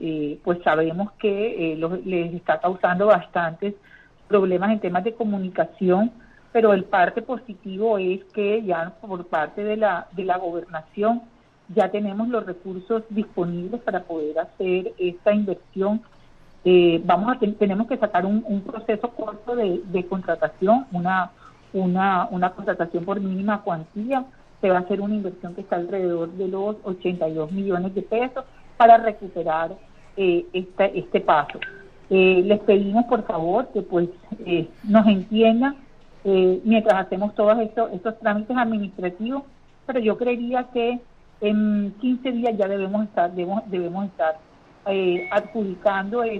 pues sabemos que les está causando bastantes problemas en temas de comunicación, pero el parte positivo es que ya por parte de la gobernación ya tenemos los recursos disponibles para poder hacer esta inversión. Tenemos que sacar un proceso corto de contratación, una contratación por mínima cuantía. Se va a hacer una inversión que está alrededor de los 82 millones de pesos para recuperar este paso. Les pedimos por favor que pues nos entiendan mientras hacemos todos estos trámites administrativos, pero yo creería que en 15 días ya debemos estar adjudicando